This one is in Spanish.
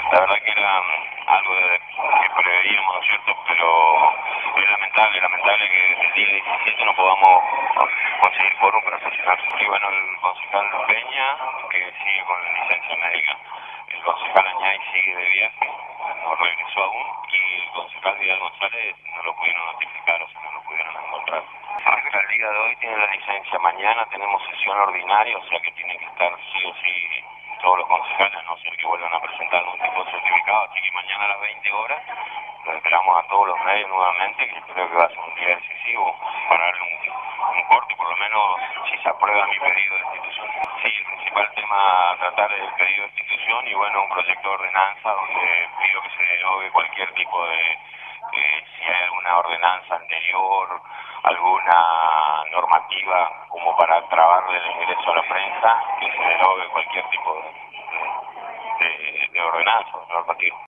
La verdad que era algo que preveíamos, ¿no es cierto? Pero es lamentable que desde el día 17 no podamos conseguir quórum para sesionar. Y bueno, el concejal Peña, que sigue con licencia médica. El concejal Añay sigue de viaje, no regresó aún, y el concejal Vidal González no lo pudieron notificar, o sea, no lo pudieron encontrar. Hasta el día de hoy tiene la licencia, mañana tenemos sesión ordinaria, o sea que tienen que estar sí o sí todos los concejales, a no ser que vuelvan a presentar algún tipo de certificado, así que mañana a las 20 horas lo esperamos a todos los medios nuevamente, que creo que va a ser un día decisivo para darle un corte, por lo menos si se aprueba mi pedido de institución. Sí, el principal tema a tratar es el pedido de institución y bueno, un proyecto de ordenanza donde pido que se derogue cualquier tipo de, si hay alguna ordenanza anterior, alguna normativa como para trabarle el ingreso a la prensa, que se derogue cualquier tipo de ordenanza, normativa.